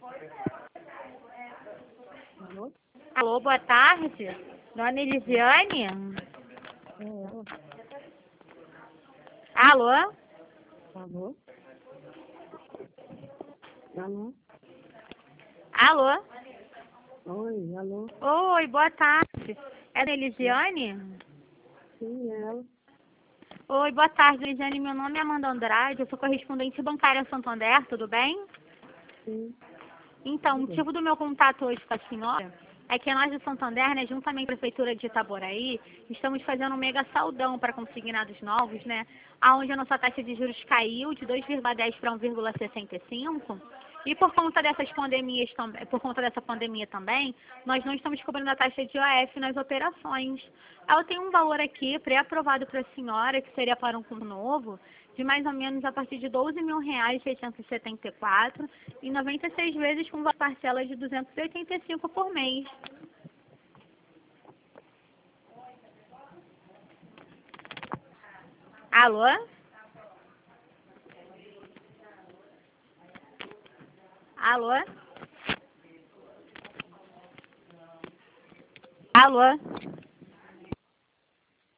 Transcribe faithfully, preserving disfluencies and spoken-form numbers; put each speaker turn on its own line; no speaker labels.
Alô?
Alô, boa tarde. Dona Elisiane?
É ela.
Alô?
Alô? Alô?
Alô?
Oi, alô?
Oi, boa tarde. É a Elisiane?
Sim, é ela.
Oi, boa tarde, Elisiane. Meu nome é Amanda Andrade, eu sou correspondente bancária Santander, tudo bem?
Sim,
Então, o
tudo bem.
motivo do meu contato hoje com a senhora é que nós de Santander, né, juntamente com a Prefeitura de Itaboraí, estamos fazendo um mega saldão para consignados novos, né, onde a nossa taxa de juros caiu de dois vírgula dez para um vírgula sessenta e cinco. E por conta dessas pandemias também, por conta dessa pandemia também, nós não estamos cobrando a taxa de O F nas operações. Eu tenho um valor aqui pré-aprovado para a senhora, que seria para um fundo novo, de mais ou menos a partir de doze mil reais seiscentos e setenta e quatro e noventa e seis vezes com parcelas de duzentos e oitenta e cinco por mês. Alô? Alô? Alô?